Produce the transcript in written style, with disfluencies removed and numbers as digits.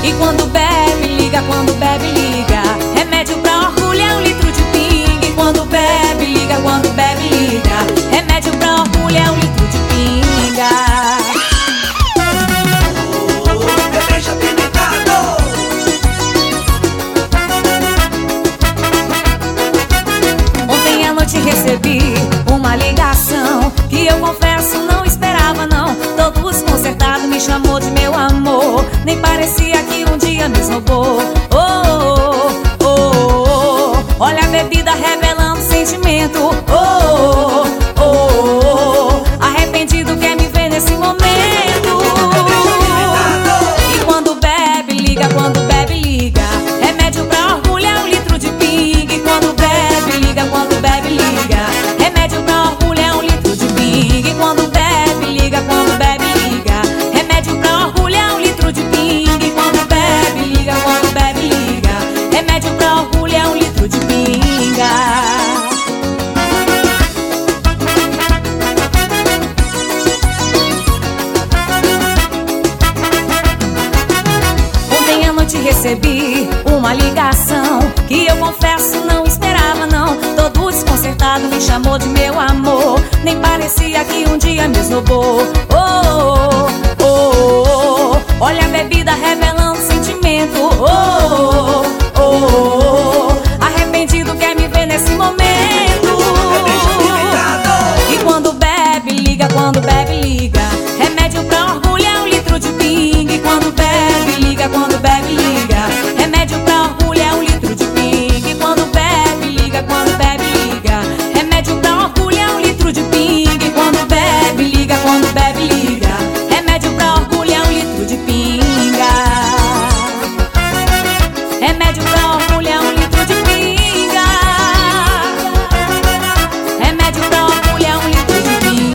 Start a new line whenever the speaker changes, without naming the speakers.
E quando bebe, liga, quando bebe, liga. Remédio pra orgulho é 1 litro de pinga. E quando bebe, liga, quando bebe, liga. Remédio pra orgulho é 1 litro de pinga.
Cerveja Pimentado.
Ontem à noite recebi uma ligação que eu confesso não esperava não. Todo desconcertado me chamou de meu amor. Nem parecia que um dia me esnobou. Oh, oh, oh, oh. Olha a bebida revelando sentimento. Oh, oh, oh, oh. Arrependido quer me ver nesse momento. E quando bebe, liga, quando bebe, liga. Remédio pra orgulho é 1 litro de pinga. E quando bebe, liga, quando bebe, liga. Remédio pra orgulho é 1 litro de pinga. E quando bebe, liga, quando bebe, liga. Remédio pra orgulho é 1 litro de pinga. E quando bebe, liga, quando bebe, liga. Remédio pra orgulho é 1 litro de pinga. Ontem à noite recebi uma ligação que eu confesso não esperava não. Todo desconcertado me chamou de meu amor. Nem parecia que um dia me esnobou. Oh, oh, oh, oh. Olha a bebida revelando sentimento. Oh, oh, oh, oh. Arrependido quer me ver nesse momento. E quando bebe, liga, quando bebe, liga. Remédio pra orgulho é 1 litro de pinga. E quando bebe, liga, quando bebe, liga. Remédio pra orgulho é 1 litro de pinga. E quando bebe, liga, quando bebe, liga. Remédio pra orgulho é 1 litro de pinga. E quando bebe, liga, quando bebe, liga. Remédio pra orgulho é 1 litro de pinga. Remédio pra